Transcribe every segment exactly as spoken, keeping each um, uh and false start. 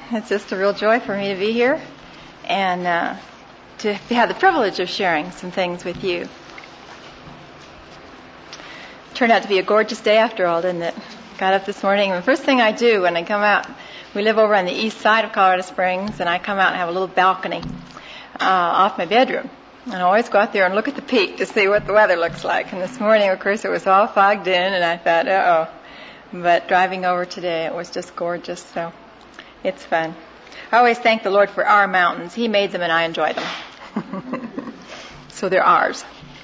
It's just a real joy for me to be here and uh, to have the privilege of sharing some things with you. Turned out to be a gorgeous day after all, didn't it? Got up this morning, and the first thing I do when I come out, we live over on the east side of Colorado Springs, and I come out and have a little balcony uh, off my bedroom. And I always go out there and look at the peak to see what the weather looks like. And this morning, of course, it was all fogged in, and I thought, uh-oh. But driving over today, it was just gorgeous, so it's fun. I always thank the Lord for our mountains. He made them, and I enjoy them. So they're ours.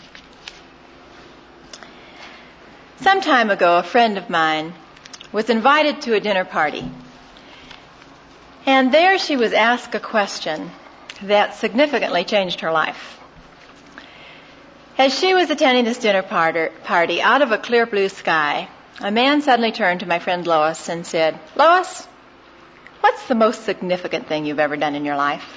Some time ago, a friend of mine was invited to a dinner party. And there she was asked a question that significantly changed her life. As she was attending this dinner party, out of a clear blue sky, a man suddenly turned to my friend Lois and said, "Lois, what's the most significant thing you've ever done in your life?"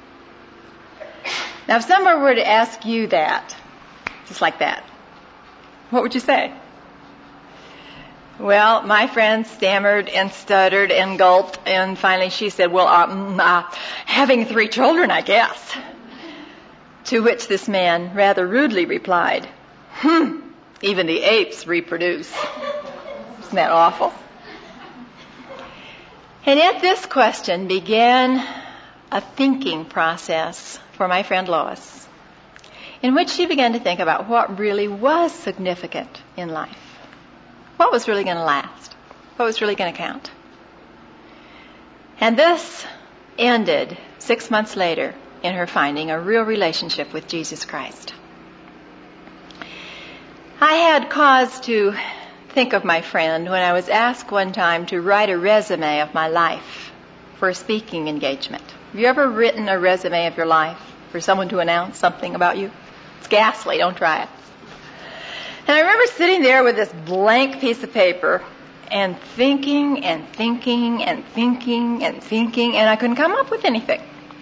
Now, if someone were to ask you that, just like that, what would you say? Well, my friend stammered and stuttered and gulped, and finally she said, well, um, uh, having three children, I guess. To which this man rather rudely replied, hmm, even the apes reproduce. Isn't that awful? And at this question began a thinking process for my friend Lois, in which she began to think about what really was significant in life. What was really going to last? What was really going to count? And this ended six months later in her finding a real relationship with Jesus Christ. I had cause to think of my friend when I was asked one time to write a resume of my life for a speaking engagement. Have you ever written a resume of your life for someone to announce something about you? It's ghastly. Don't try it. And I remember sitting there with this blank piece of paper and thinking and thinking and thinking and thinking, and I couldn't come up with anything.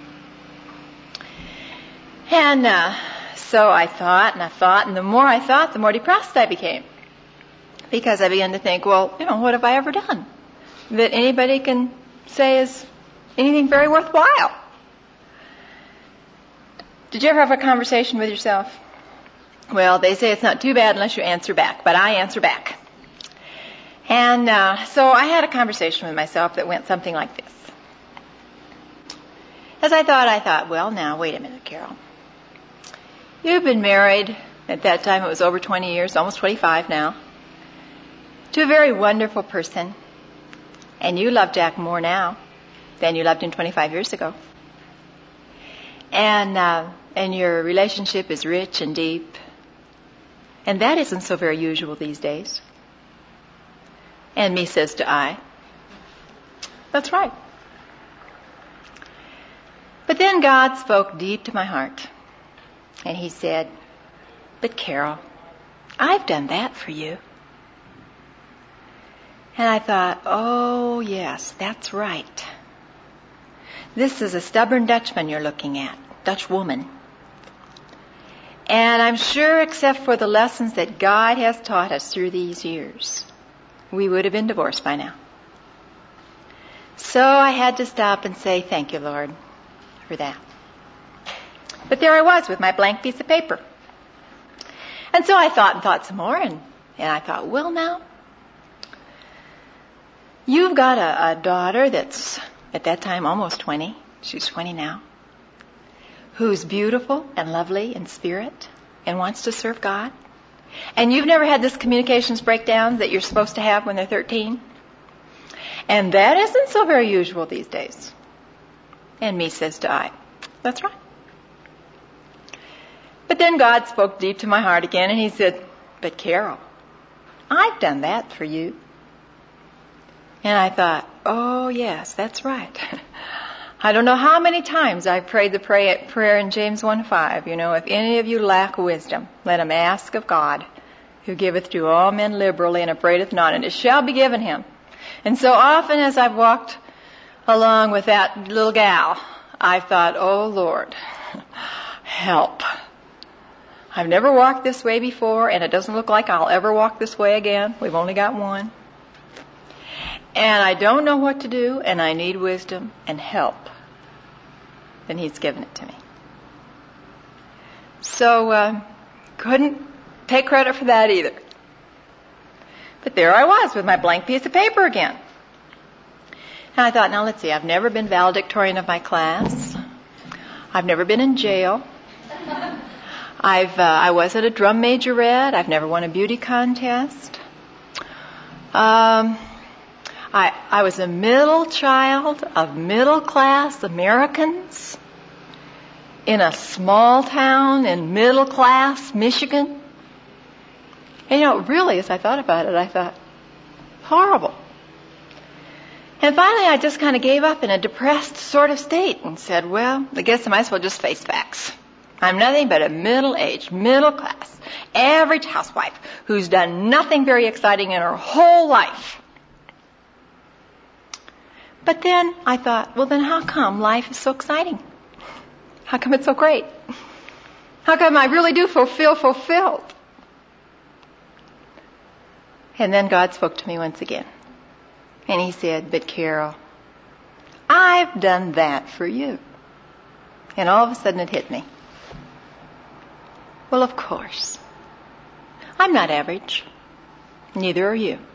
And uh, so I thought and I thought, and the more I thought, the more depressed I became. Because I began to think, well, you know, what have I ever done that anybody can say is anything very worthwhile? Did you ever have a conversation with yourself? Well, they say it's not too bad unless you answer back, but I answer back. And uh, so I had a conversation with myself that went something like this. As I thought, I thought, well, now, wait a minute, Carol. You've been married, at that time it was over twenty years, almost twenty-five now, to a very wonderful person, and you love Jack more now than you loved him twenty-five years ago. And uh, and your relationship is rich and deep, and that isn't so very usual these days. And me says to I, that's right. But then God spoke deep to my heart, and he said, but Carol, I've done that for you. And I thought, oh, yes, that's right. This is a stubborn Dutchman you're looking at, Dutch woman. And I'm sure except for the lessons that God has taught us through these years, we would have been divorced by now. So I had to stop and say, thank you, Lord, for that. But there I was with my blank piece of paper. And so I thought and thought some more, and, and I thought, well, now, you've got a, a daughter that's, at that time, almost twenty. She's twenty now. Who's beautiful and lovely in spirit and wants to serve God. And you've never had this communications breakdown that you're supposed to have when they're thirteen. And that isn't so very usual these days. And me says to I, that's right. But then God spoke deep to my heart again, and he said, but Carol, I've done that for you. And I thought, oh, yes, that's right. I don't know how many times I've prayed the prayer in James one five, you know, if any of you lack wisdom, let him ask of God, who giveth to all men liberally and upbraideth not, and it shall be given him. And so often as I've walked along with that little gal, I've thought, oh, Lord, help. I've never walked this way before, and it doesn't look like I'll ever walk this way again. We've only got one. and I don't know what to do, and I need wisdom and help, then He's given it to me. So, uh, couldn't take credit for that either. But there I was with my blank piece of paper again. And I thought, now let's see, I've never been valedictorian of my class. I've never been in jail. I've, uh, I wasn't a drum majorette. I've never won a beauty contest. Um, I, I was a middle child of middle-class Americans in a small town in middle-class Michigan. And you know, really, as I thought about it, I thought, horrible. And finally, I just kind of gave up in a depressed sort of state and said, well, I guess I might as well just face facts. I'm nothing but a middle-aged, middle-class, average housewife who's done nothing very exciting in her whole life. But then I thought, well, then how come life is so exciting? How come it's so great? How come I really do feel fulfilled? And then God spoke to me once again. And He said, but Carol, I've done that for you. And all of a sudden it hit me. Well, of course. I'm not average. Neither are you.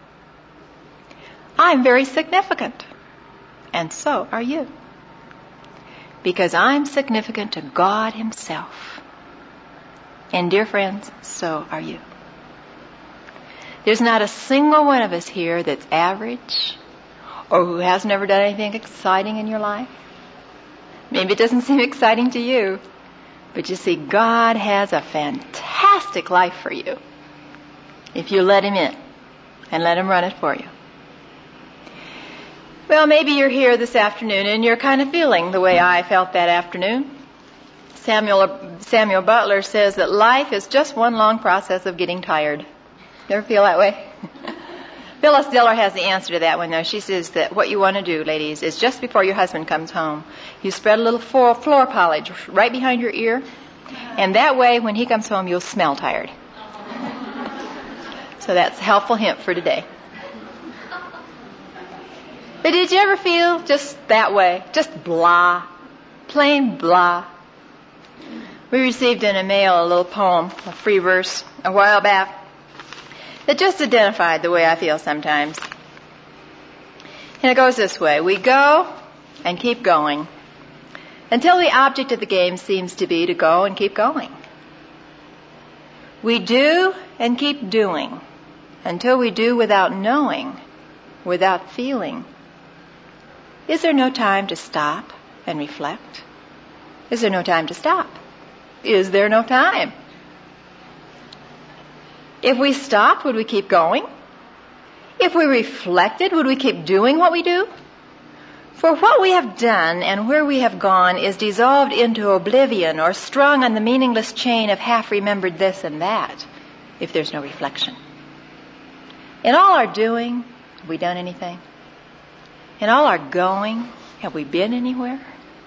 I'm very significant. And so are you. Because I'm significant to God Himself. And dear friends, so are you. There's not a single one of us here that's average or who has never done anything exciting in your life. Maybe it doesn't seem exciting to you, but you see, God has a fantastic life for you if you let Him in and let Him run it for you. Well, maybe you're here this afternoon and you're kind of feeling the way I felt that afternoon. Samuel, Samuel Butler says that life is just one long process of getting tired. Ever feel that way? Phyllis Diller has the answer to that one, though. She says that what you want to do, ladies, is just before your husband comes home, you spread a little floor, floor polish right behind your ear, and that way, when he comes home, you'll smell tired. So that's a helpful hint for today. But did you ever feel just that way? Just blah. Plain blah. We received in a mail a little poem, a free verse, a while back, that just identified the way I feel sometimes. And it goes this way. We go and keep going until the object of the game seems to be to go and keep going. We do and keep doing until we do without knowing, without feeling. Is there no time to stop and reflect? Is there no time to stop? Is there no time? If we stopped, would we keep going? If we reflected, would we keep doing what we do? For what we have done and where we have gone is dissolved into oblivion or strung on the meaningless chain of half-remembered this and that, if there's no reflection. In all our doing, have we done anything? In all our going, have we been anywhere?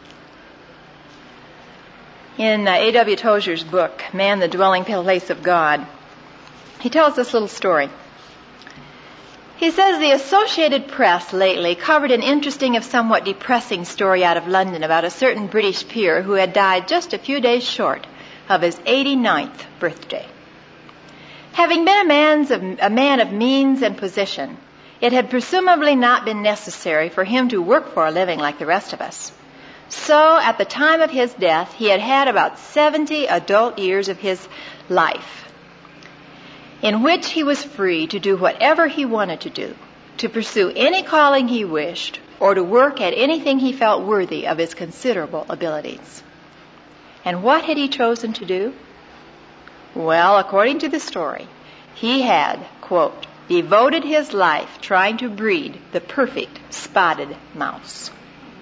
In uh, A W Tozer's book, Man, the Dwelling Place of God, he tells this little story. He says the Associated Press lately covered an interesting if somewhat depressing story out of London about a certain British peer who had died just a few days short of his eighty-ninth birthday. Having been a, man's of, a man of means and position, it had presumably not been necessary for him to work for a living like the rest of us. So, at the time of his death, he had had about seventy adult years of his life, in which he was free to do whatever he wanted to do, to pursue any calling he wished, or to work at anything he felt worthy of his considerable abilities. And what had he chosen to do? Well, according to the story, he had, quote, devoted his life trying to breed the perfect spotted mouse.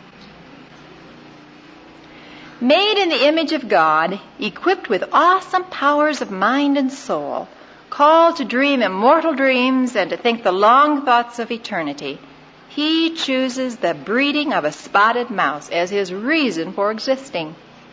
Made in the image of God, equipped with awesome powers of mind and soul, called to dream immortal dreams and to think the long thoughts of eternity, he chooses the breeding of a spotted mouse as his reason for existing.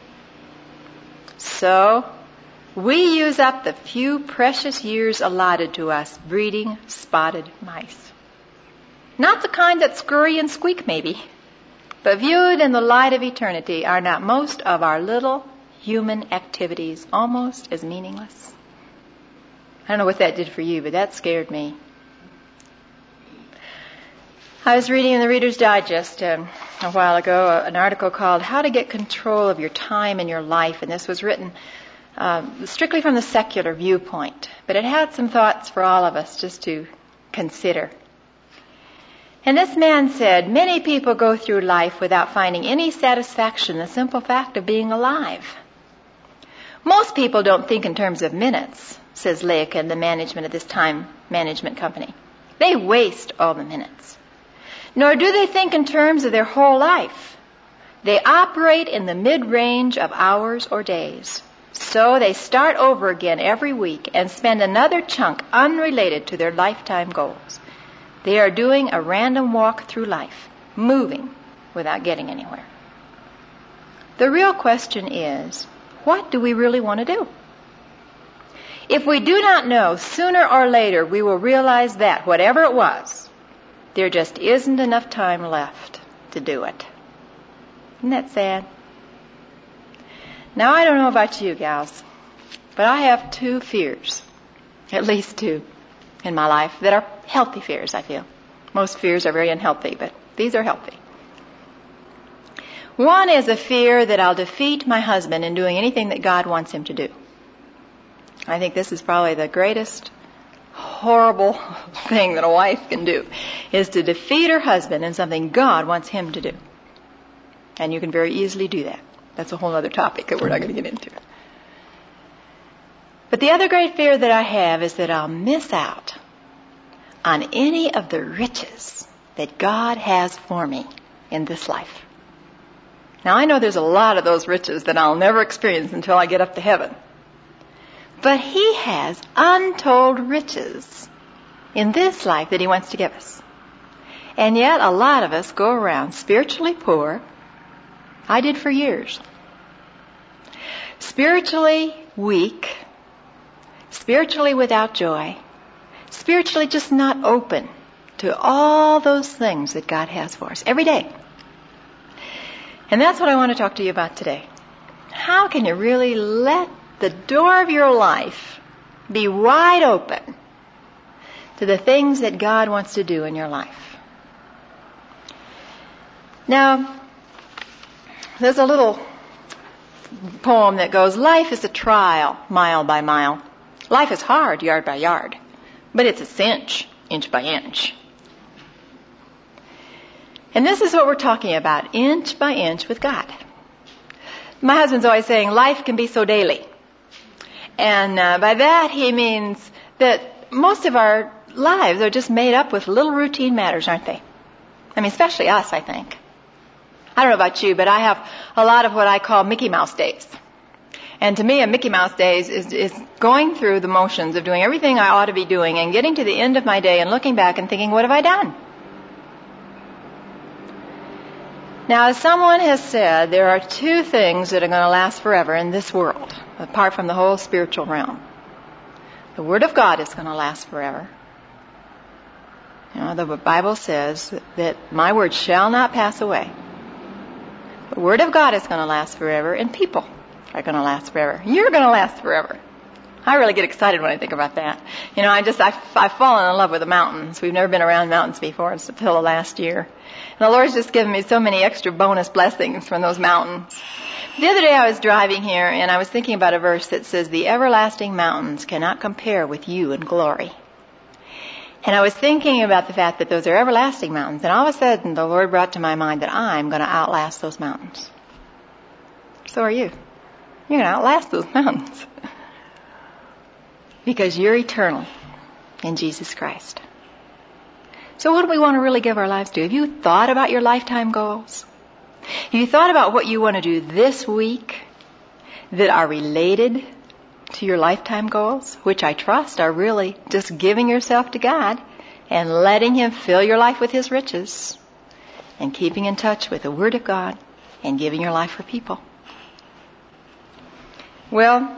So, we use up the few precious years allotted to us breeding spotted mice. Not the kind that scurry and squeak, maybe, but viewed in the light of eternity, are not most of our little human activities almost as meaningless? I don't know what that did for you, but that scared me. I was reading in the Reader's Digest um, a while ago an article called How to Get Control of Your Time and Your Life, and this was written um, strictly from the secular viewpoint, but it had some thoughts for all of us just to consider. And this man said, many people go through life without finding any satisfaction in the simple fact of being alive. Most people don't think in terms of minutes, says Leica, the management of this time management company. They waste all the minutes. Nor do they think in terms of their whole life. They operate in the mid-range of hours or days. So they start over again every week and spend another chunk unrelated to their lifetime goals. They are doing a random walk through life, moving without getting anywhere. The real question is, what do we really want to do? If we do not know, sooner or later we will realize that, whatever it was, there just isn't enough time left to do it. Isn't that sad? Now, I don't know about you gals, but I have two fears, at least two, in my life that are healthy fears, I feel. Most fears are very unhealthy, but these are healthy. One is a fear that I'll defeat my husband in doing anything that God wants him to do. I think this is probably the greatest horrible thing that a wife can do, is to defeat her husband in something God wants him to do. And you can very easily do that. That's a whole other topic that we're not going to get into. But the other great fear that I have is that I'll miss out on any of the riches that God has for me in this life. Now, I know there's a lot of those riches that I'll never experience until I get up to heaven. But He has untold riches in this life that He wants to give us. And yet, a lot of us go around spiritually poor. I did for years. Spiritually weak. Spiritually without joy. Spiritually just not open to all those things that God has for us every day. And that's what I want to talk to you about today. How can you really let the door of your life be wide open to the things that God wants to do in your life? Now, there's a little poem that goes, life is a trial, mile by mile. Life is hard, yard by yard. But it's a cinch, inch by inch. And this is what we're talking about, inch by inch with God. My husband's always saying, life can be so daily. And uh, by that he means that most of our lives are just made up with little routine matters, aren't they? I mean, especially us, I think. I don't know about you, but I have a lot of what I call Mickey Mouse days. And to me, a Mickey Mouse days is, is going through the motions of doing everything I ought to be doing and getting to the end of my day and looking back and thinking, what have I done? Now, as someone has said, there are two things that are going to last forever in this world, apart from the whole spiritual realm. The Word of God is going to last forever. You know, the Bible says that my word shall not pass away. The Word of God is going to last forever, and people are going to last forever. You're going to last forever. I really get excited when I think about that. You know, I just, I, I've fallen in love with the mountains. We've never been around mountains before until the last year. And the Lord's just given me so many extra bonus blessings from those mountains. The other day I was driving here and I was thinking about a verse that says, the everlasting mountains cannot compare with you in glory. And I was thinking about the fact that those are everlasting mountains. And all of a sudden the Lord brought to my mind that I'm going to outlast those mountains. So are you. You're going to outlast those mountains. Because you're eternal in Jesus Christ. So what do we want to really give our lives to? Have you thought about your lifetime goals? Have you thought about what you want to do this week that are related to your lifetime goals? Which I trust are really just giving yourself to God and letting Him fill your life with His riches and keeping in touch with the Word of God and giving your life for people. Well,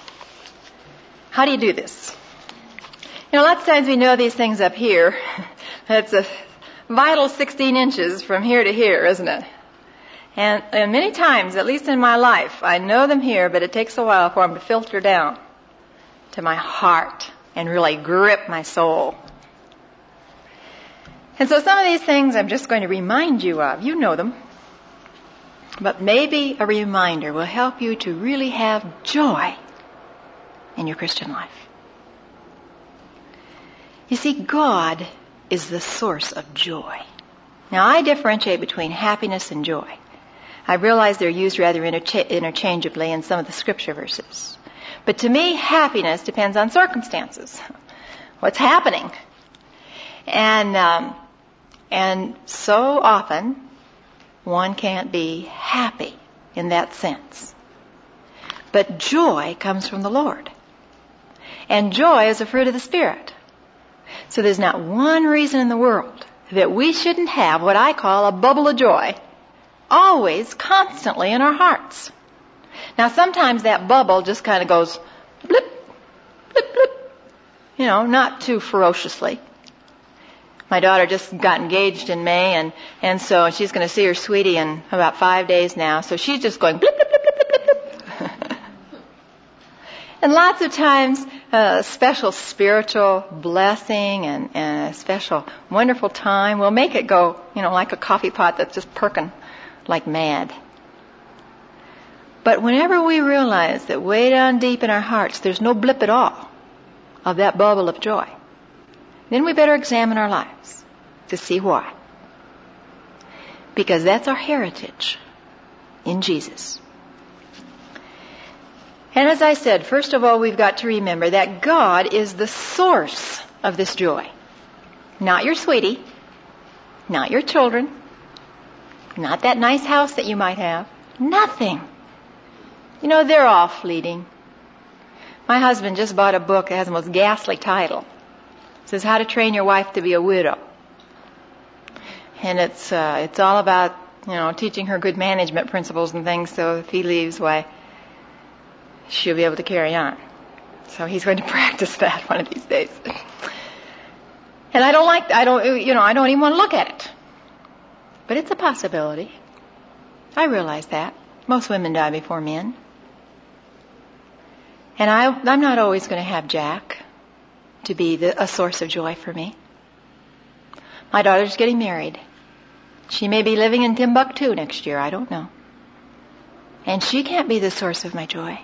how do you do this? You know, lots of times we know these things up here, It's a vital sixteen inches from here to here, isn't it? And, and many times, at least in my life, I know them here, but it takes a while for them to filter down to my heart and really grip my soul. And so some of these things I'm just going to remind you of. You know them. But maybe a reminder will help you to really have joy in your Christian life. You see, God is the source of joy. Now, I differentiate between happiness and joy. I realize they're used rather intercha- interchangeably in some of the scripture verses. But to me, happiness depends on circumstances. What's happening? And, um, and so often, one can't be happy in that sense. But joy comes from the Lord. And joy is a fruit of the Spirit. So there's not one reason in the world that we shouldn't have what I call a bubble of joy always, constantly in our hearts. Now sometimes that bubble just kind of goes blip, blip, blip. You know, not too ferociously. My daughter just got engaged in May, and, and so she's going to see her sweetie in about five days now. So she's just going blip, blip, blip, blip, blip, blip. And lots of times, a special spiritual blessing and, and a special wonderful time will make it go, you know, like a coffee pot that's just perking like mad. But whenever we realize that way down deep in our hearts there's no blip at all of that bubble of joy, then we better examine our lives to see why. Because that's our heritage in Jesus. And as I said, first of all, we've got to remember that God is the source of this joy. Not your sweetie, not your children, not that nice house that you might have. Nothing. You know, they're all fleeting. My husband just bought a book that has the most ghastly title. It says, How to Train Your Wife to Be a Widow. And it's uh, it's all about, you know, teaching her good management principles and things, so if he leaves, why, she'll be able to carry on. So he's going to practice that one of these days. And I don't like, I don't, you know, I don't even want to look at it. But it's a possibility. I realize that. Most women die before men. And I, I'm not always going to have Jack to be the, a source of joy for me. My daughter's getting married. She may be living in Timbuktu next year. I don't know. And she can't be the source of my joy.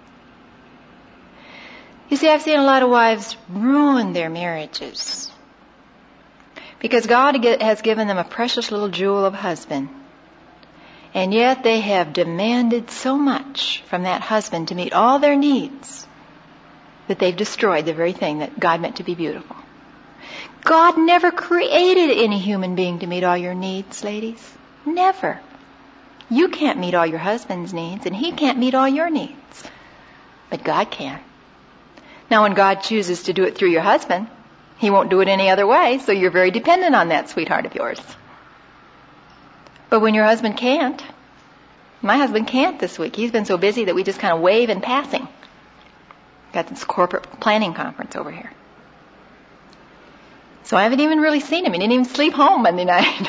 You see, I've seen a lot of wives ruin their marriages because God has given them a precious little jewel of husband. And yet they have demanded so much from that husband to meet all their needs that they've destroyed the very thing that God meant to be beautiful. God never created any human being to meet all your needs, ladies. Never. You can't meet all your husband's needs, and he can't meet all your needs. But God can. Now, when God chooses to do it through your husband, he won't do it any other way, so you're very dependent on that sweetheart of yours. But when your husband can't, my husband can't this week. He's been so busy that we just kind of wave in passing. Got this corporate planning conference over here. So I haven't even really seen him. He didn't even sleep home Monday night.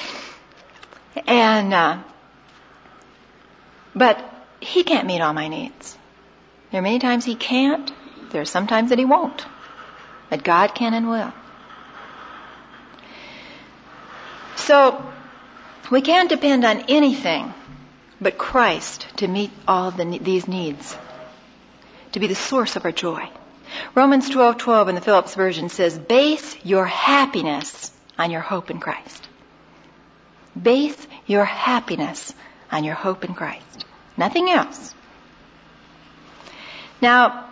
and, uh, but he can't meet all my needs. There are many times he can't. There are some times that he won't. But God can and will. So, we can't depend on anything but Christ to meet all of the, these needs, to be the source of our joy. Romans twelve twelve in the Phillips version says, base your happiness on your hope in Christ. Base your happiness on your hope in Christ. Nothing else. Now,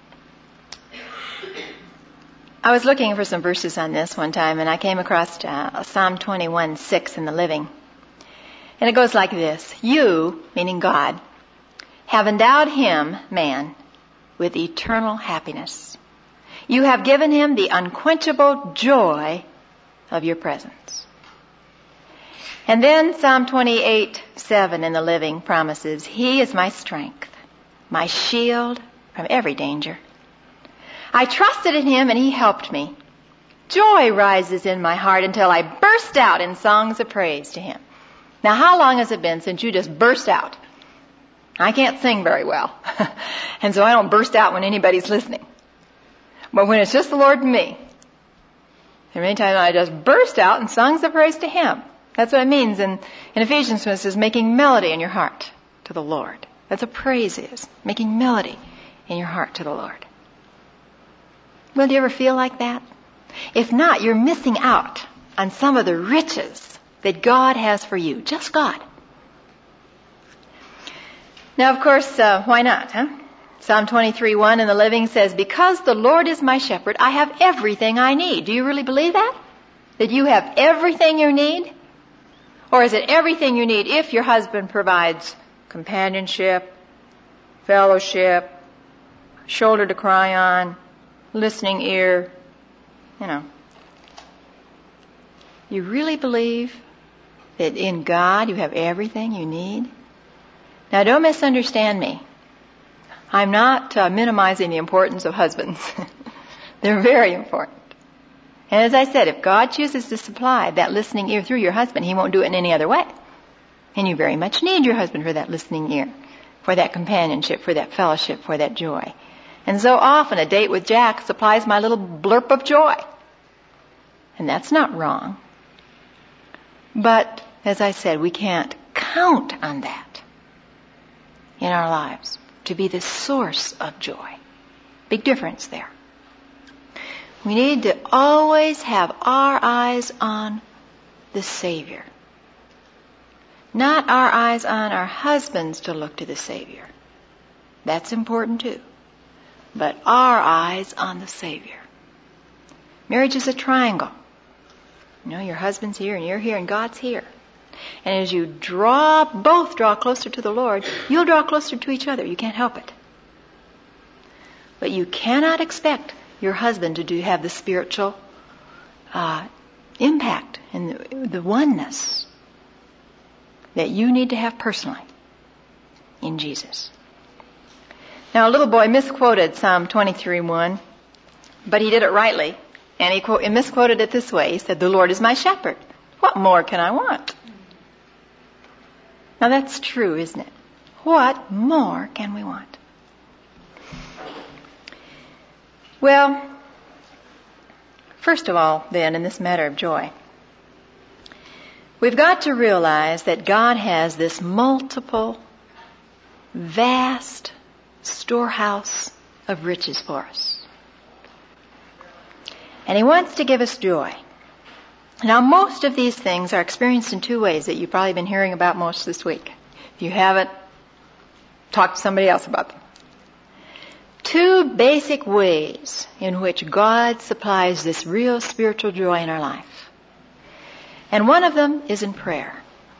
I was looking for some verses on this one time, and I came across uh, Psalm twenty-one six in the Living. And it goes like this. You, meaning God, have endowed him, man, with eternal happiness. You have given him the unquenchable joy of your presence. And then Psalm twenty-eight seven in the Living promises, he is my strength, my shield from every danger. I trusted in him and he helped me. Joy rises in my heart until I burst out in songs of praise to Him. Now, how long has it been since you just burst out? I can't sing very well, and so I don't burst out when anybody's listening. But when it's just the Lord and me, and many times I just burst out in songs of praise to Him. That's what it means in, in Ephesians when it says making melody in your heart to the Lord. That's what praise is, making melody in your heart to the Lord. Will you ever feel like that? If not, you're missing out on some of the riches that God has for you. Just God. Now, of course, uh, why not, huh? Psalm twenty-three one in the Living says, because the Lord is my shepherd, I have everything I need. Do you really believe that? That you have everything you need? Or is it everything you need if your husband provides companionship, fellowship, shoulder to cry on, listening ear, you know? You really believe that in God you have everything you need? Now, don't misunderstand me. I'm not uh, minimizing the importance of husbands. They're very important. And as I said, if God chooses to supply that listening ear through your husband, He won't do it in any other way. And you very much need your husband for that listening ear, for that companionship, for that fellowship, for that joy. And so often a date with Jack supplies my little blurb of joy. And that's not wrong. But, as I said, we can't count on that in our lives to be the source of joy. Big difference there. We need to always have our eyes on the Savior. Not our eyes on our husbands to look to the Savior. That's important too. But our eyes on the Savior. Marriage is a triangle. You know, your husband's here and you're here and God's here. And as you draw, both draw closer to the Lord, you'll draw closer to each other. You can't help it. But you cannot expect your husband to do have the spiritual uh, impact and the, the oneness that you need to have personally in Jesus. Now, a little boy misquoted Psalm twenty-three one, but he did it rightly. And he, quote, he misquoted it this way. He said, the Lord is my shepherd. What more can I want? Now that's true, isn't it? What more can we want? Well, first of all, then, in this matter of joy, we've got to realize that God has this multiple, vast storehouse of riches for us. And He wants to give us joy. Now, most of these things are experienced in two ways that you've probably been hearing about most this week. If you haven't, talk to somebody else about them. Two basic ways in which God supplies this real spiritual joy in our life. And one of them is in prayer.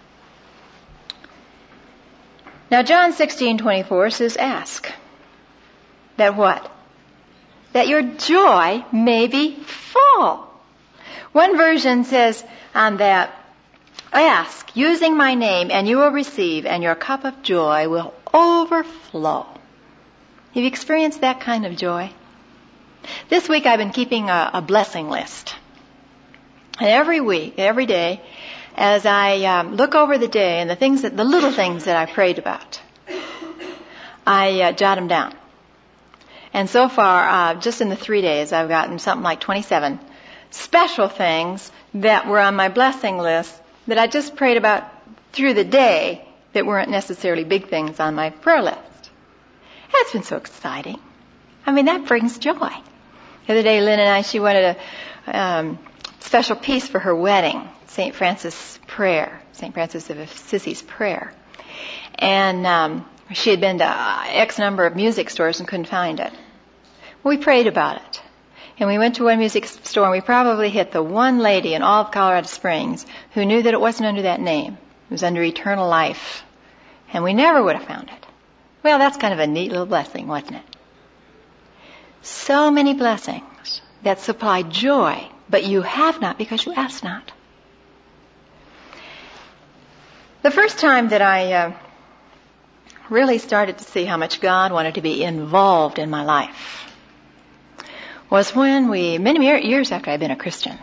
Now, John sixteen twenty-four says, ask. That what? That your joy may be full. One version says on that, ask, using my name, and you will receive, and your cup of joy will overflow. Have you experienced that kind of joy? This week I've been keeping a, a blessing list. And every week, every day, as I um, look over the day and the things that, the little things that I prayed about, I uh, jot them down. And so far, uh, just in the three days, I've gotten something like twenty-seven special things that were on my blessing list that I just prayed about through the day that weren't necessarily big things on my prayer list. That's been so exciting. I mean, that brings joy. The other day, Lynn and I, she wanted a um, special piece for her wedding, Saint Francis prayer, Saint Francis of Assisi's prayer. And um, she had been to uh, X number of music stores and couldn't find it. We prayed about it. And we went to one music store and we probably hit the one lady in all of Colorado Springs who knew that it wasn't under that name. It was under Eternal Life. And we never would have found it. Well, that's kind of a neat little blessing, wasn't it? So many blessings that supply joy, but you have not because you ask not. The first time that I uh, really started to see how much God wanted to be involved in my life was when we, many years after I'd been a Christian.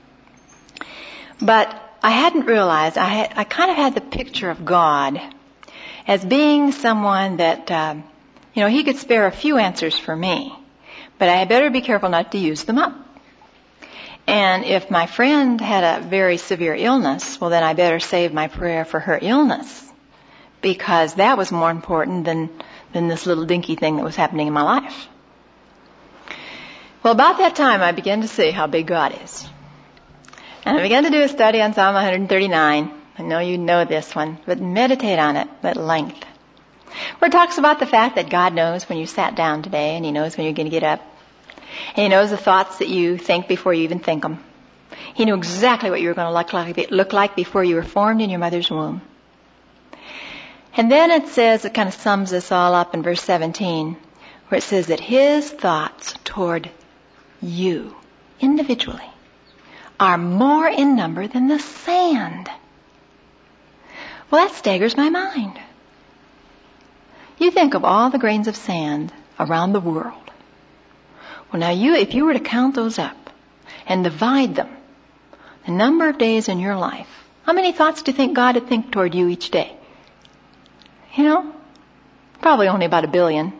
But I hadn't realized, I had, I kind of had the picture of God as being someone that, um, you know, he could spare a few answers for me, but I had better be careful not to use them up. And if my friend had a very severe illness, well, then I better save my prayer for her illness, because that was more important than, than this little dinky thing that was happening in my life. Well, about that time, I began to see how big God is. And I began to do a study on Psalm one thirty-nine. I know you know this one, but meditate on it at length. Where it talks about the fact that God knows when you sat down today, and He knows when you're going to get up. And He knows the thoughts that you think before you even think them. He knew exactly what you were going to look like, look like before you were formed in your mother's womb. And then it says, it kind of sums this all up in verse seventeen, where it says that His thoughts toward you, individually, are more in number than the sand. Well, that staggers my mind. You think of all the grains of sand around the world. Well, now you, if you were to count those up and divide them, the number of days in your life, how many thoughts do you think God would think toward you each day? You know, probably only about a billion.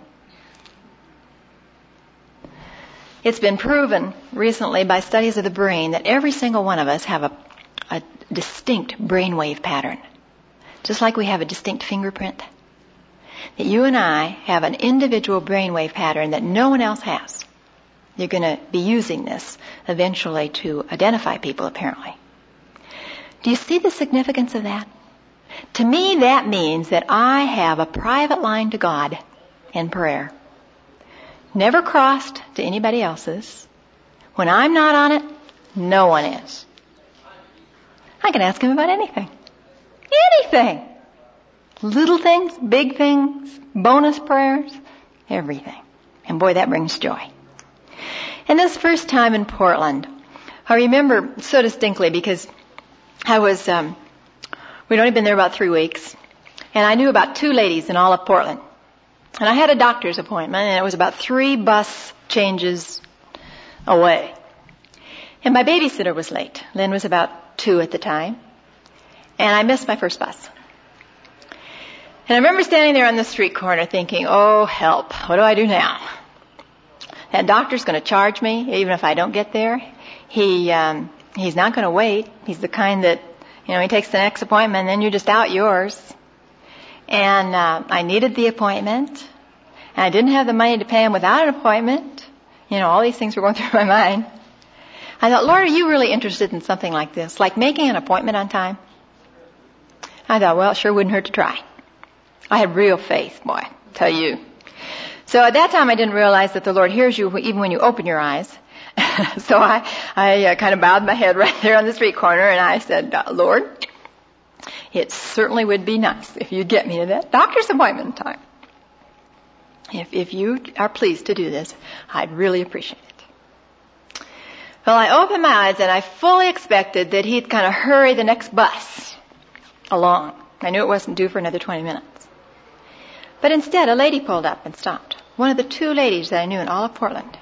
It's been proven recently by studies of the brain that every single one of us have a, a distinct brainwave pattern. Just like we have a distinct fingerprint. That you and I have an individual brainwave pattern that no one else has. You're going to be using this eventually to identify people, apparently. Do you see the significance of that? To me, that means that I have a private line to God in prayer. Never crossed to anybody else's. When I'm not on it, no one is. I can ask Him about anything. Anything. Little things, big things, bonus prayers, everything. And boy, that brings joy. And this first time in Portland, I remember so distinctly because I was, um, we'd only been there about three weeks, and I knew about two ladies in all of Portland. And I had a doctor's appointment, and it was about three bus changes away. And my babysitter was late. Lynn was about two at the time. And I missed my first bus. And I remember standing there on the street corner thinking, oh, help, what do I do now? That doctor's going to charge me even if I don't get there. He um, he's not going to wait. He's the kind that, you know, he takes the next appointment and then you're just out yours. And uh, I needed the appointment. And I didn't have the money to pay him without an appointment. You know, all these things were going through my mind. I thought, Lord, are you really interested in something like this? Like making an appointment on time? I thought, well, it sure wouldn't hurt to try. I had real faith, boy, I tell you. So at that time, I didn't realize that the Lord hears you even when you open your eyes. So I, I uh, kind of bowed my head right there on the street corner, and I said, Lord, it certainly would be nice if you'd get me to that doctor's appointment time. If, if you are pleased to do this, I'd really appreciate it. Well, I opened my eyes, and I fully expected that he'd kind of hurry the next bus along. I knew it wasn't due for another twenty minutes. But instead, a lady pulled up and stopped. One of the two ladies that I knew in all of Portland.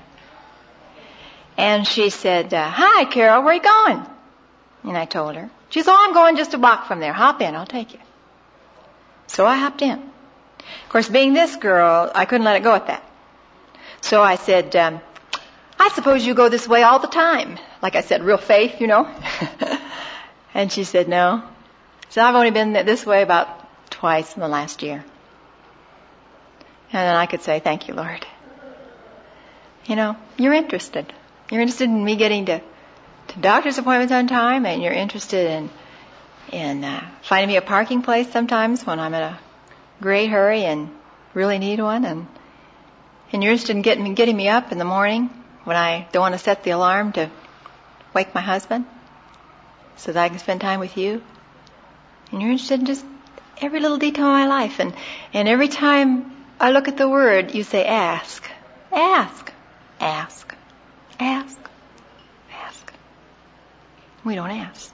And she said, uh, hi, Carol, where are you going? And I told her. She said, oh, I'm going just a block from there. Hop in, I'll take you. So I hopped in. Of course, being this girl, I couldn't let it go at that. So I said, um, I suppose you go this way all the time. Like I said, real faith, you know. And she said, no. So I've only been this way about twice in the last year. And then I could say, thank you, Lord. You know, you're interested. You're interested in me getting to, to doctor's appointments on time, and you're interested in in uh, finding me a parking place sometimes when I'm in a great hurry and really need one. And, and you're interested in getting, getting me up in the morning when I don't want to set the alarm to wake my husband so that I can spend time with you. And you're interested in just every little detail of my life. And, and every time I look at the word, you say, ask, ask, ask, ask, ask. We don't ask.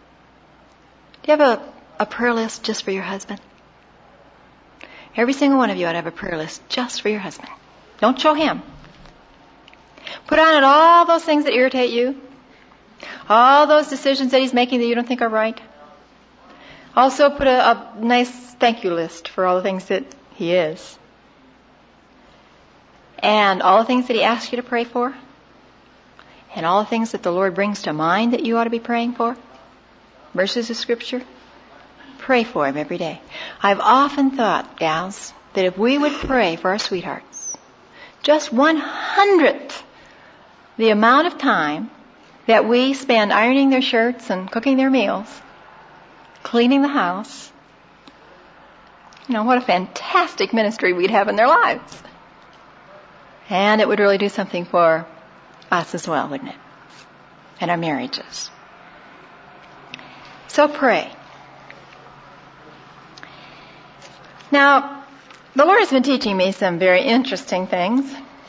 Do you have a, a prayer list just for your husband? Every single one of you ought to have a prayer list just for your husband. Don't show him. Put on it all those things that irritate you. All those decisions that he's making that you don't think are right. Also put a, a nice thank you list for all the things that he is. And all the things that he asks you to pray for. And all the things that the Lord brings to mind that you ought to be praying for. Verses of Scripture. Pray for him every day. I've often thought, gals, that if we would pray for our sweethearts, just one hundredth the amount of time that we spend ironing their shirts and cooking their meals, cleaning the house, you know, what a fantastic ministry we'd have in their lives. And it would really do something for us as well, wouldn't it? And our marriages. So pray. Now, the Lord has been teaching me some very interesting things.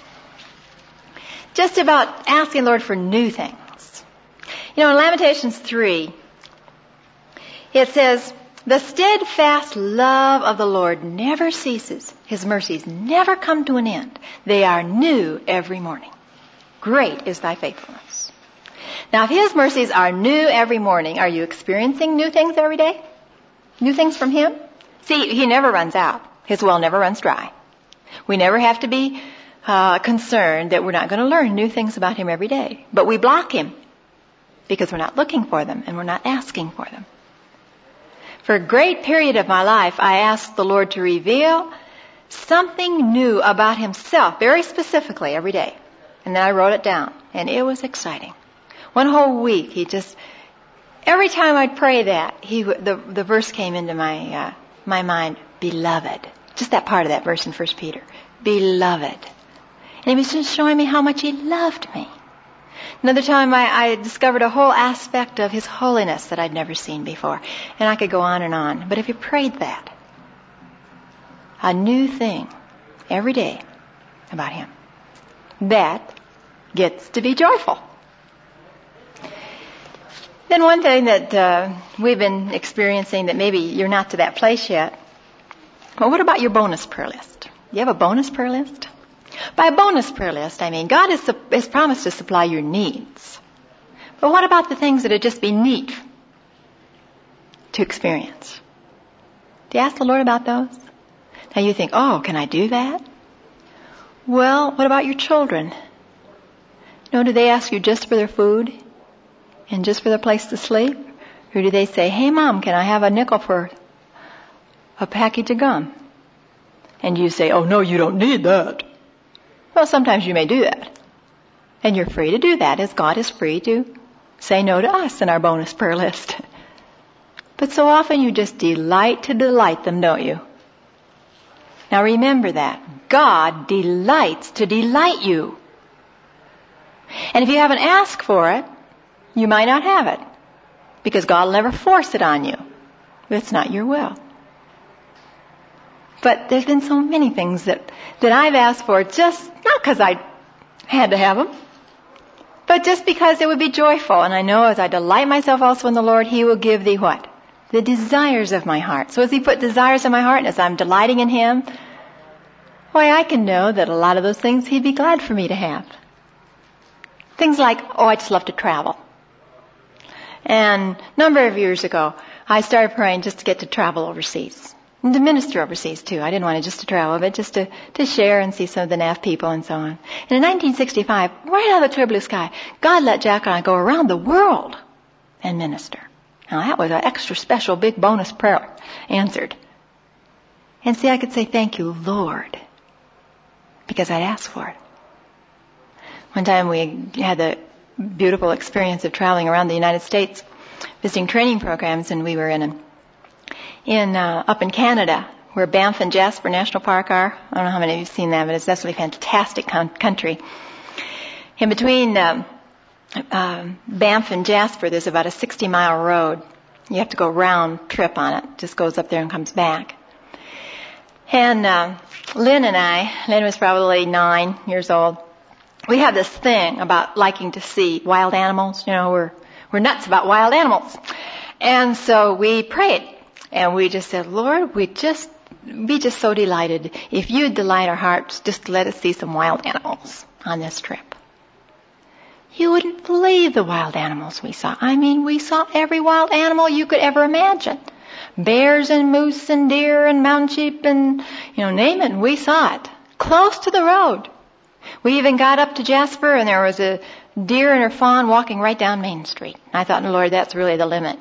Just about asking the Lord for new things. You know, in Lamentations three, it says, the steadfast love of the Lord never ceases. His mercies never come to an end. They are new every morning. Great is thy faithfulness. Now, if his mercies are new every morning, are you experiencing new things every day? New things from him? See, he never runs out. His well never runs dry. We never have to be uh, concerned that we're not going to learn new things about him every day. But we block him because we're not looking for them and we're not asking for them. For a great period of my life, I asked the Lord to reveal something new about himself, very specifically, every day. And then I wrote it down, and it was exciting. One whole week, he just, every time I'd pray that, he the the verse came into my uh, my mind, beloved. Just that part of that verse in First Peter, beloved. And he was just showing me how much he loved me. Another time I, I discovered a whole aspect of his holiness that I'd never seen before. And I could go on and on. But if you prayed that, a new thing every day about him, that gets to be joyful. Then one thing that uh, we've been experiencing that maybe you're not to that place yet, well, what about your bonus prayer list? Do you have a bonus prayer list? By a bonus prayer list, I mean, God has, has promised to supply your needs. But what about the things that would just be neat to experience? Do you ask the Lord about those? Now you think, oh, can I do that? Well, what about your children? You know, do they ask you just for their food and just for their place to sleep? Or do they say, hey, Mom, can I have a nickel for a package of gum? And you say, oh, no, you don't need that. Well, sometimes you may do that. And you're free to do that, as God is free to say no to us in our bonus prayer list. But so often you just delight to delight them, don't you? Now remember that. God delights to delight you. And if you haven't asked for it, you might not have it. Because God will never force it on you. It's not your will. But there's been so many things that, that I've asked for, just not because I had to have them, but just because it would be joyful. And I know as I delight myself also in the Lord, he will give thee what? The desires of my heart. So as he put desires in my heart, and as I'm delighting in him, why, I can know that a lot of those things he'd be glad for me to have. Things like, oh, I just love to travel. And a number of years ago, I started praying just to get to travel overseas. And to minister overseas, too. I didn't want it just to travel, but just to, to share and see some of the N A F people and so on. And in nineteen sixty-five, right out of the clear blue sky, God let Jack and I go around the world and minister. Now, that was an extra special big bonus prayer answered. And see, I could say, thank you, Lord, because I'd asked for it. One time we had the beautiful experience of traveling around the United States, visiting training programs, and we were in a In uh, up in Canada, where Banff and Jasper National Park are. I don't know how many of you have seen that, but it's absolutely fantastic con- country. In between um, um, Banff and Jasper, there's about a sixty-mile road. You have to go round trip on it. It just goes up there and comes back. And uh, Lynn and I, Lynn was probably nine years old, we have this thing about liking to see wild animals. You know, we're we're nuts about wild animals. And so we prayed. And we just said, Lord, we just be just so delighted. If you delight our hearts, just let us see some wild animals on this trip. You wouldn't believe the wild animals we saw. I mean, we saw every wild animal you could ever imagine. Bears and moose and deer and mountain sheep and, you know, name it, and we saw it. Close to the road. We even got up to Jasper, and there was a deer and her fawn walking right down Main Street. I thought, Lord, that's really the limit.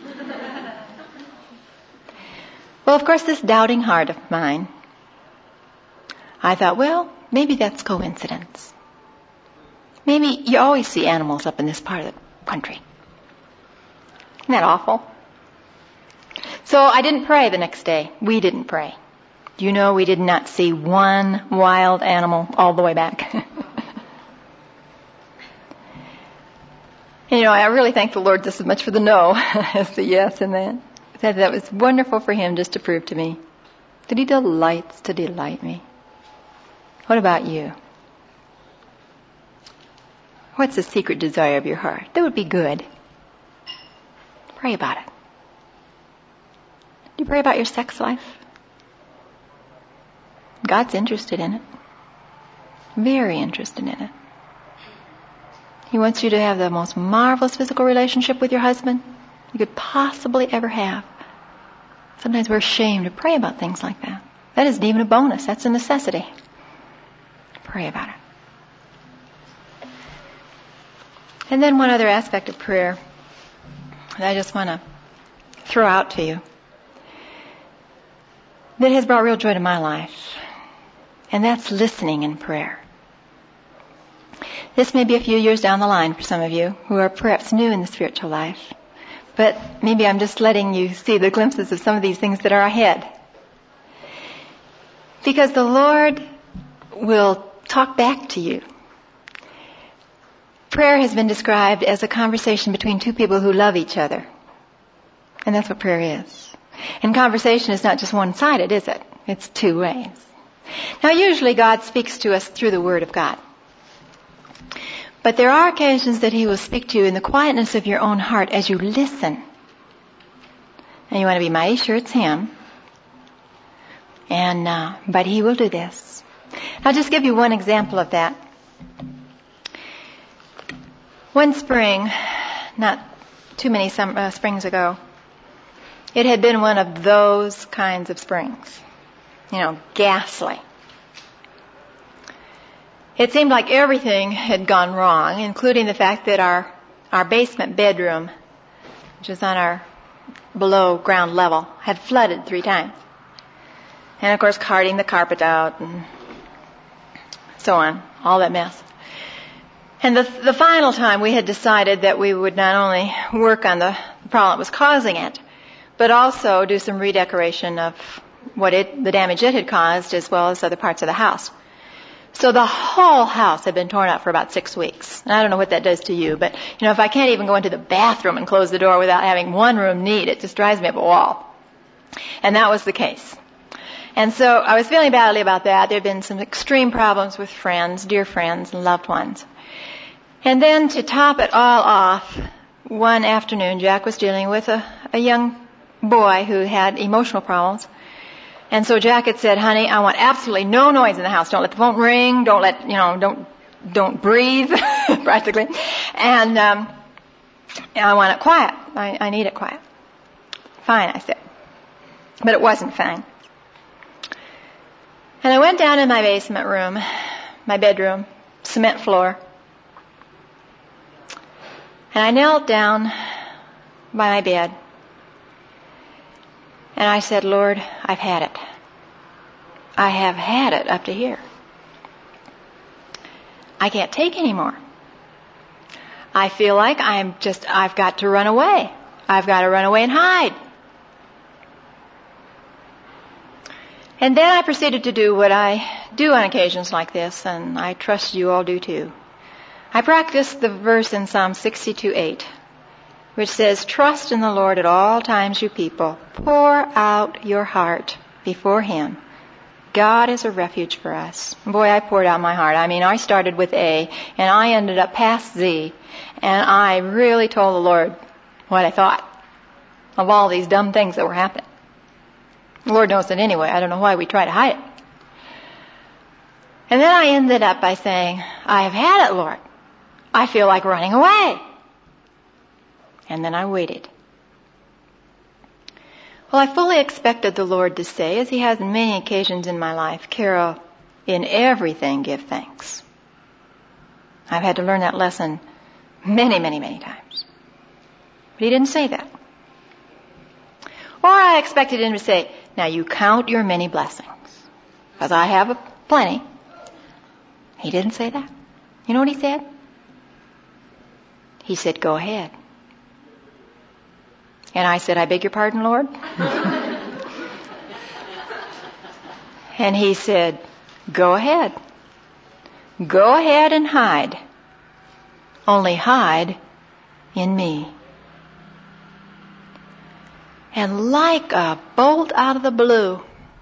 Well, of course, this doubting heart of mine, I thought, well, maybe that's coincidence. Maybe you always see animals up in this part of the country. Isn't that awful? So I didn't pray the next day. We didn't pray. Do you know we did not see one wild animal all the way back? You know, I really thank the Lord just as much for the no as the yes in that. That that was wonderful for Him just to prove to me that He delights to delight me. What about you? What's the secret desire of your heart? That would be good. Pray about it. Do you pray about your sex life? God's interested in it. Very interested in it. He wants you to have the most marvelous physical relationship with your husband you could possibly ever have. Sometimes we're ashamed to pray about things like that. That isn't even a bonus. That's a necessity. Pray about it. And then one other aspect of prayer that I just want to throw out to you that has brought real joy to my life. And that's listening in prayer. This may be a few years down the line for some of you who are perhaps new in the spiritual life. But maybe I'm just letting you see the glimpses of some of these things that are ahead. Because the Lord will talk back to you. Prayer has been described as a conversation between two people who love each other. And that's what prayer is. And conversation is not just one-sided, is it? It's two ways. Now, usually God speaks to us through the Word of God. But there are occasions that He will speak to you in the quietness of your own heart as you listen. And you want to be mighty sure it's Him. And, uh, but He will do this. I'll just give you one example of that. One spring, not too many some, uh, springs ago, it had been one of those kinds of springs. You know, ghastly. It seemed like everything had gone wrong, including the fact that our, our basement bedroom, which is on our below ground level, had flooded three times. And of course, carting the carpet out and so on, all that mess. And the, the final time we had decided that we would not only work on the problem that was causing it, but also do some redecoration of what it, the damage it had caused, as well as other parts of the house. So the whole house had been torn up for about six weeks. And I don't know what that does to you, but, you know, if I can't even go into the bathroom and close the door without having one room neat, it just drives me up a wall. And that was the case. And so I was feeling badly about that. There had been some extreme problems with friends, dear friends and loved ones. And then to top it all off, one afternoon Jack was dealing with a, a young boy who had emotional problems. And so Jack had said, honey, I want absolutely no noise in the house. Don't let the phone ring. Don't let, you know, don't, don't breathe, practically. And, um, I want it quiet. I, I need it quiet. Fine, I said. But it wasn't fine. And I went down in my basement room, my bedroom, cement floor. And I knelt down by my bed. And I said, Lord, I've had it. I have had it up to here. I can't take any more. I feel like I'm just, I've got to run away. I've got to run away and hide. And then I proceeded to do what I do on occasions like this, and I trust you all do too. I practiced the verse in Psalm sixty-two eight. Which says, trust in the Lord at all times, you people. Pour out your heart before Him. God is a refuge for us. Boy, I poured out my heart. I mean, I started with A, and I ended up past Z, and I really told the Lord what I thought of all these dumb things that were happening. The Lord knows it anyway. I don't know why we try to hide it. And then I ended up by saying, I have had it, Lord. I feel like running away. And then I waited. Well, I fully expected the Lord to say, as he has on many occasions in my life, Carol, in everything give thanks. I've had to learn that lesson many, many, many times. But he didn't say that. Or I expected him to say, now you count your many blessings, because I have a plenty. He didn't say that. You know what he said? He said, go ahead. And I said, I beg your pardon, Lord? And he said, go ahead. Go ahead and hide. Only hide in me. And like a bolt out of the blue,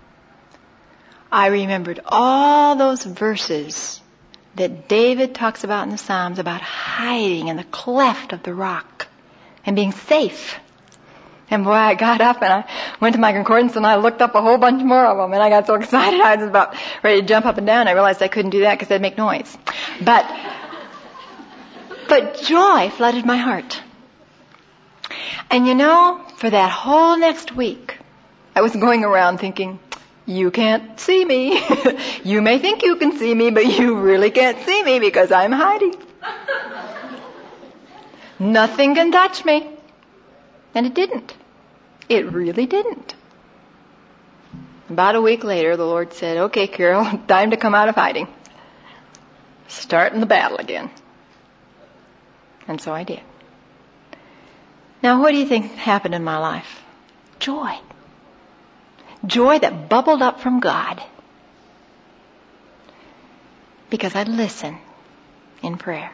I remembered all those verses that David talks about in the Psalms about hiding in the cleft of the rock and being safe. And boy, I got up and I went to my concordance and I looked up a whole bunch more of them, and I got so excited I was about ready to jump up and down. I realized I couldn't do that because they'd make noise. But, but joy flooded my heart. And you know, for that whole next week, I was going around thinking, you can't see me. You may think you can see me, but you really can't see me because I'm hiding. Nothing can touch me. And it didn't. It really didn't. About a week later, the Lord said, okay, Carol, time to come out of hiding. Starting the battle again. And so I did. Now, what do you think happened in my life? Joy. Joy that bubbled up from God. Because I'd listen in prayer.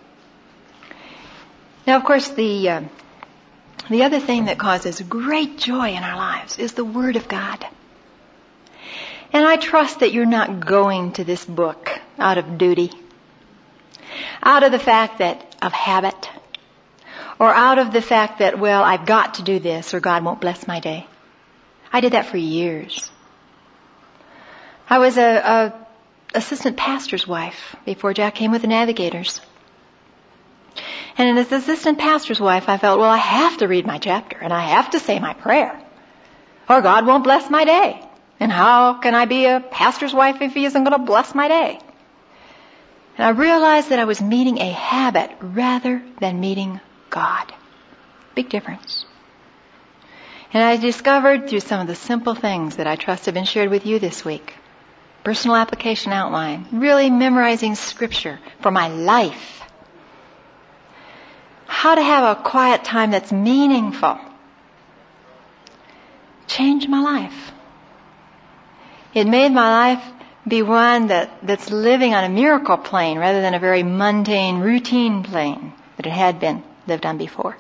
Now, of course, the uh, the other thing that causes great joy in our lives is the Word of God. And I trust that you're not going to this book out of duty, out of the fact that of habit, or out of the fact that, well, I've got to do this or God won't bless my day. I did that for years. I was a, a assistant pastor's wife before Jack came with the Navigators. And as assistant pastor's wife, I felt, well, I have to read my chapter and I have to say my prayer or God won't bless my day. And how can I be a pastor's wife if he isn't going to bless my day? And I realized that I was meeting a habit rather than meeting God. Big difference. And I discovered through some of the simple things that I trust have been shared with you this week, personal application outline, really memorizing scripture for my life, how to have a quiet time that's meaningful, changed my life. It made my life be one that, that's living on a miracle plane rather than a very mundane, routine plane that it had been lived on before.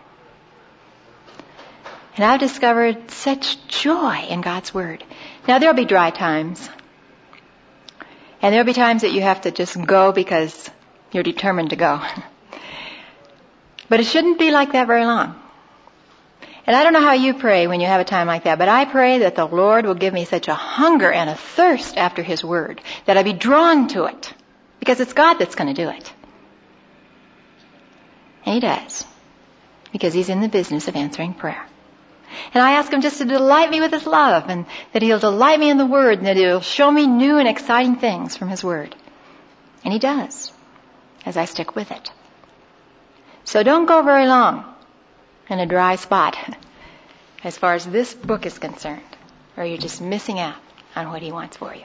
And I've discovered such joy in God's Word. Now, there'll be dry times. And there'll be times that you have to just go because you're determined to go. But it shouldn't be like that very long. And I don't know how you pray when you have a time like that, but I pray that the Lord will give me such a hunger and a thirst after His Word that I be drawn to it. Because it's God that's going to do it. And He does. Because He's in the business of answering prayer. And I ask Him just to delight me with His love, and that He'll delight me in the Word, and that He'll show me new and exciting things from His Word. And He does, as I stick with it. So don't go very long in a dry spot as far as this book is concerned, or you're just missing out on what He wants for you.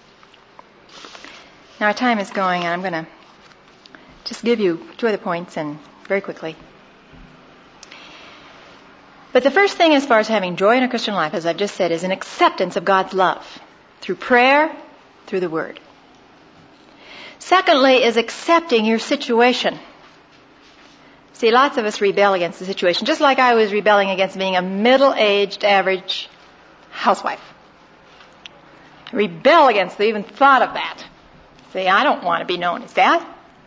Now our time is going, and I'm going to just give you two other points and very quickly. But the first thing as far as having joy in a Christian life, as I've just said, is an acceptance of God's love through prayer, through the Word. Secondly is accepting your situation. See, lots of us rebel against the situation, just like I was rebelling against being a middle-aged, average housewife. Rebel against the even thought of that. See, I don't want to be known as that.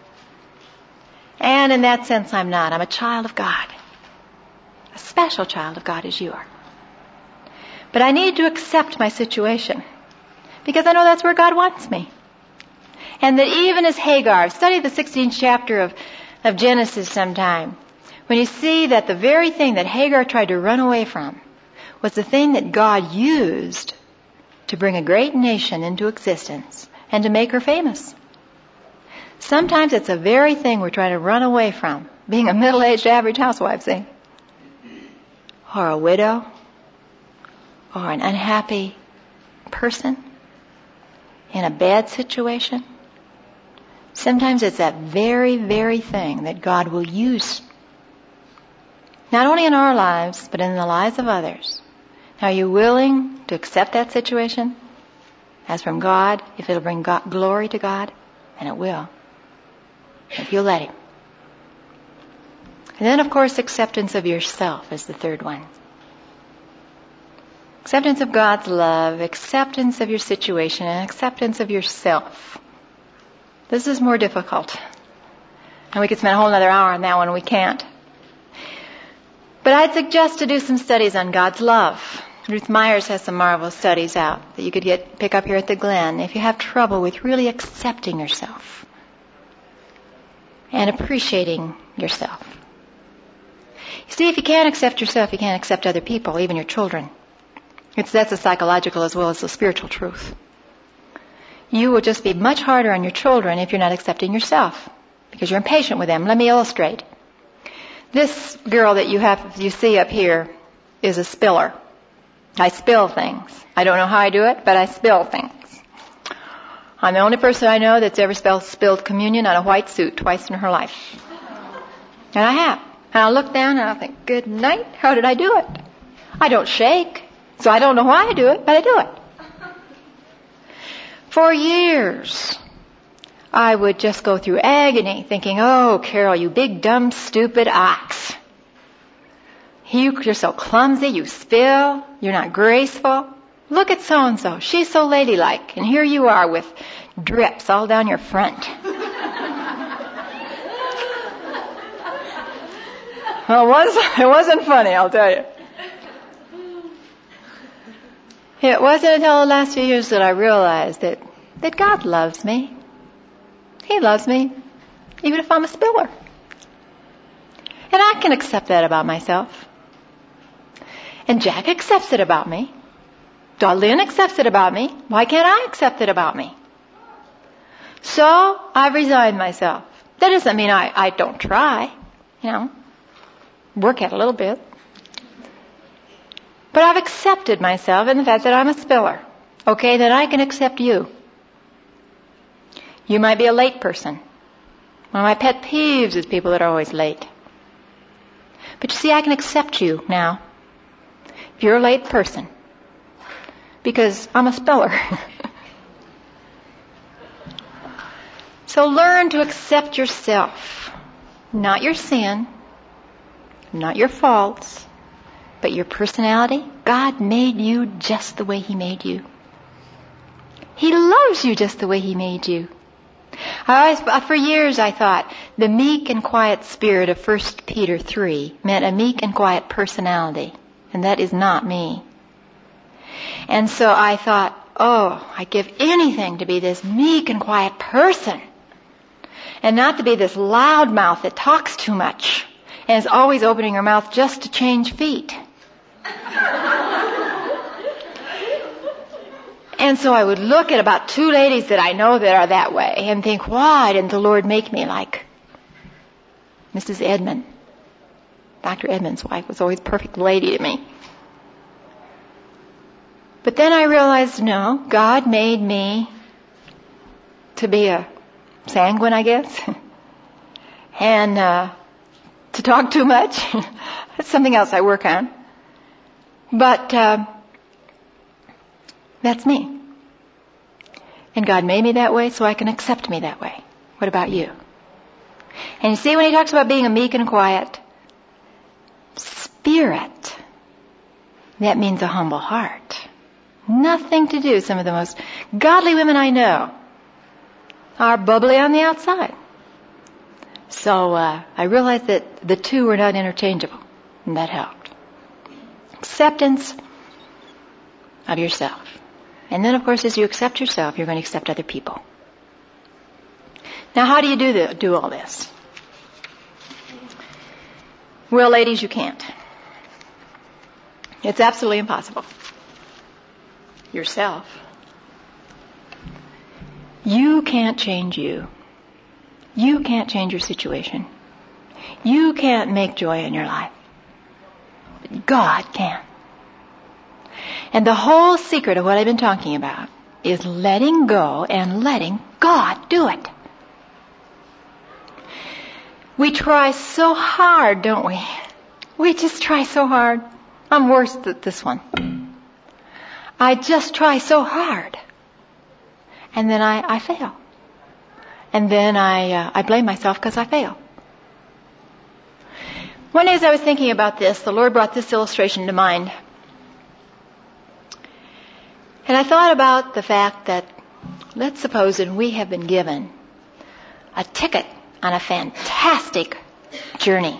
And in that sense, I'm not. I'm a child of God. A special child of God as you are. But I need to accept my situation because I know that's where God wants me. And that even as Hagar, study the sixteenth chapter of, of Genesis sometime, when you see that the very thing that Hagar tried to run away from was the thing that God used to bring a great nation into existence and to make her famous. Sometimes it's the very thing we're trying to run away from, being a middle-aged average housewife, see? Or a widow, or an unhappy person in a bad situation. Sometimes it's that very, very thing that God will use, not only in our lives, but in the lives of others. Are you willing to accept that situation as from God, if it'll bring God, glory to God? And it will, if you'll let Him. And then, of course, acceptance of yourself is the third one. Acceptance of God's love, acceptance of your situation, and acceptance of yourself. This is more difficult. And we could spend a whole other hour on that one, and we can't. But I'd suggest to do some studies on God's love. Ruth Myers has some marvelous studies out that you could get pick up here at the Glen if you have trouble with really accepting yourself and appreciating yourself. You see, if you can't accept yourself, you can't accept other people, even your children. It's that's a psychological as well as a spiritual truth. You will just be much harder on your children if you're not accepting yourself, because you're impatient with them. Let me illustrate. This girl that you have, you see up here is a spiller. I spill things. I don't know how I do it, but I spill things. I'm the only person I know that's ever spilled, spilled communion on a white suit twice in her life. And I have. And I'll look down and I'll think, good night, how did I do it? I don't shake, so I don't know why I do it, but I do it. For years, I would just go through agony thinking, oh, Carol, you big, dumb, stupid ox. You, you're so clumsy, you spill, you're not graceful. Look at so-and-so, she's so ladylike, and here you are with drips all down your front. Well, it, was, it wasn't funny, I'll tell you. It wasn't until the last few years that I realized that, that God loves me. He loves me, even if I'm a spiller. And I can accept that about myself. And Jack accepts it about me. Darlene accepts it about me. Why can't I accept it about me? So I've resigned myself. That doesn't mean I, I don't try, you know, work at it a little bit. But I've accepted myself in the fact that I'm a spiller. Okay, then I can accept you. You might be a late person. One of my pet peeves is people that are always late. But you see, I can accept you now. If you're a late person. Because I'm a spiller. So learn to accept yourself. Not your sin. Not your faults. But your personality. God made you just the way He made you. He loves you just the way He made you. I always, for years I thought the meek and quiet spirit of First Peter three meant a meek and quiet personality. And that is not me. And so I thought, oh, I'd give anything to be this meek and quiet person. And not to be this loud mouth that talks too much. And is always opening her mouth just to change feet. And so I would look at about two ladies that I know that are that way and think, why didn't the Lord make me like Missus Edmund? Doctor Edmund's wife was always a perfect lady to me. But then I realized, no, God made me to be a sanguine, I guess, and uh, to talk too much. That's something else I work on. But uh, that's me. And God made me that way so I can accept me that way. What about you? And you see, when He talks about being a meek and quiet spirit, that means a humble heart. Nothing to do. Some of the most godly women I know are bubbly on the outside. So uh, I realized that the two were not interchangeable, and that helped. Acceptance of yourself. And then, of course, as you accept yourself, you're going to accept other people. Now, how do you do the, do all this? Well, ladies, you can't. It's absolutely impossible. Yourself. You can't change you. You can't change your situation. You can't make joy in your life. But God can. And the whole secret of what I've been talking about is letting go and letting God do it. We try so hard, don't we? We just try so hard. I'm worse at this one. I just try so hard. And then I, I fail. And then I, uh, I blame myself because I fail. One day as I was thinking about this, the Lord brought this illustration to mind. And I thought about the fact that, let's suppose that we have been given a ticket on a fantastic journey.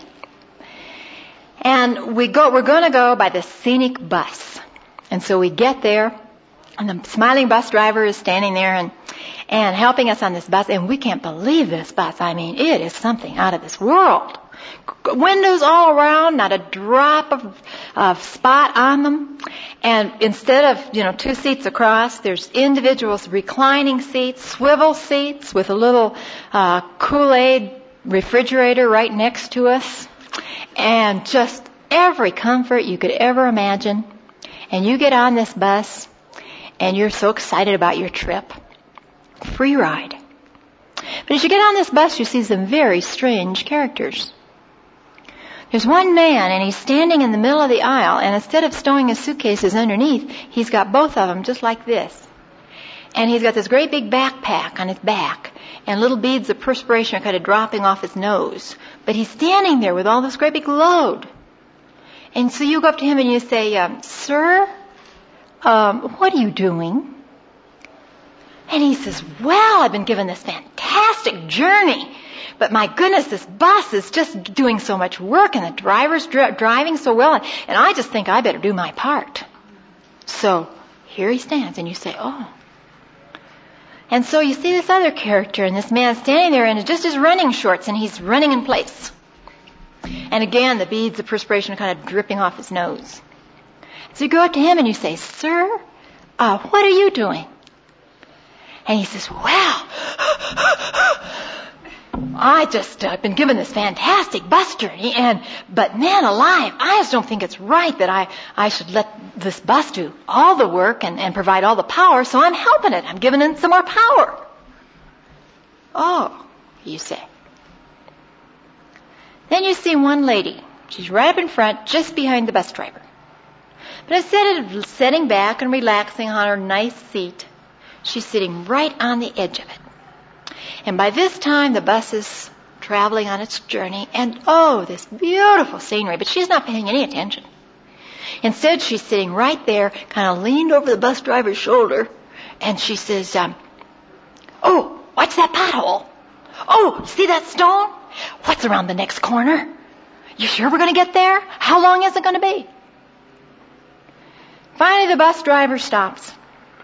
And we go, we're going to go by the scenic bus. And so we get there, and the smiling bus driver is standing there and, and helping us on this bus. And we can't believe this bus. I mean, it is something out of this world. Windows all around, not a drop of, of spot on them. And instead of, you know, two seats across, there's individuals reclining seats, swivel seats with a little uh, Kool-Aid refrigerator right next to us. And just every comfort you could ever imagine. And you get on this bus, and you're so excited about your trip. Free ride. But as you get on this bus, you see some very strange characters. There's one man, and he's standing in the middle of the aisle, and instead of stowing his suitcases underneath, he's got both of them just like this. And he's got this great big backpack on his back, and little beads of perspiration are kind of dropping off his nose. But he's standing there with all this great big load. And so you go up to him and you say, um, Sir, um, what are you doing? And he says, well, I've been given this fantastic journey. But my goodness, this bus is just doing so much work, and the driver's dri- driving so well, and, and I just think I better do my part. So here he stands, and you say, oh. And so you see this other character, and this man standing there in just his running shorts, and he's running in place. And again, the beads of perspiration are kind of dripping off his nose. So you go up to him and you say, Sir, uh, what are you doing? And he says, well, I just uh, been given this fantastic bus journey, and but man alive, I just don't think it's right that I, I should let this bus do all the work and, and provide all the power, so I'm helping it. I'm giving it some more power. Oh, you say. Then you see one lady. She's right up in front, just behind the bus driver. But instead of sitting back and relaxing on her nice seat, she's sitting right on the edge of it. And by this time, the bus is traveling on its journey, and oh, this beautiful scenery, but she's not paying any attention. Instead, she's sitting right there, kind of leaned over the bus driver's shoulder, and she says, um, oh, what's that pothole? Oh, see that stone? What's around the next corner? You sure we're going to get there? How long is it going to be? Finally, the bus driver stops.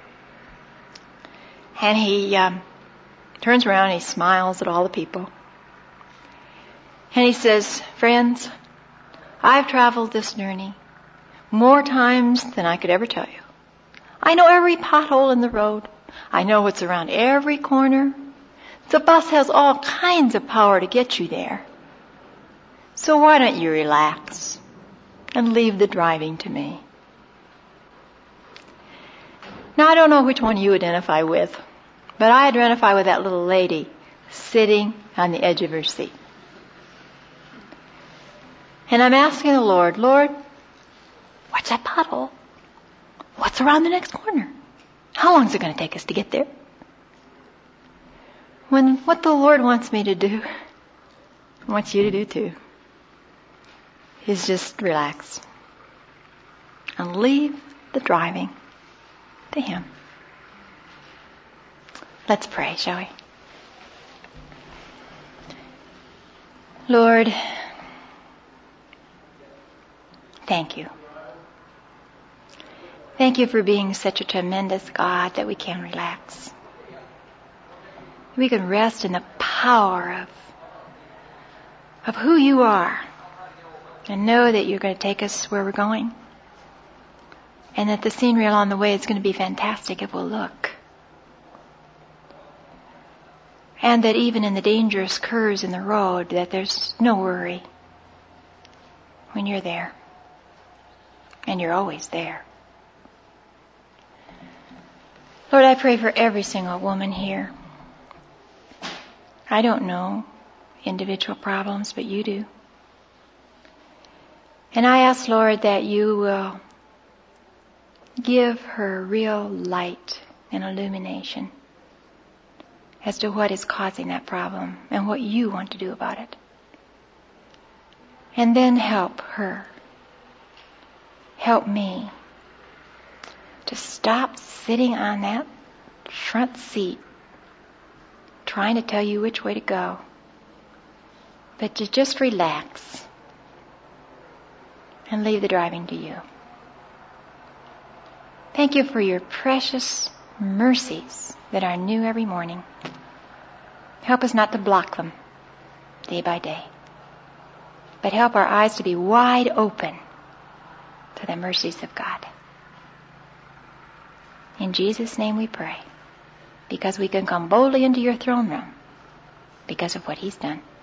And he um, turns around and he smiles at all the people. And he says, friends, I've traveled this journey more times than I could ever tell you. I know every pothole in the road. I know what's around every corner. The bus has all kinds of power to get you there. So why don't you relax and leave the driving to me? Now, I don't know which one you identify with, but I identify with that little lady sitting on the edge of her seat. And I'm asking the Lord, Lord, what's that pothole? What's around the next corner? How long is it going to take us to get there? When what the Lord wants me to do, wants you to do too, is just relax and leave the driving to Him. Let's pray, shall we? Lord, thank you. Thank you for being such a tremendous God that we can relax. We can rest in the power power of, of who you are, and know that you're going to take us where we're going, and that the scenery along the way is going to be fantastic if we'll look. And that even in the dangerous curves in the road, that there's no worry when you're there. And you're always there. Lord, I pray for every single woman here. I don't know individual problems, but you do. And I ask, Lord, that you will give her real light and illumination as to what is causing that problem and what you want to do about it. And then help her, help me to stop sitting on that front seat trying to tell you which way to go, but to just relax and leave the driving to you. Thank you for your precious mercies that are new every morning. Help us not to block them day by day, but help our eyes to be wide open to the mercies of God. In Jesus' name we pray, because we can come boldly into your throne room because of what he's done.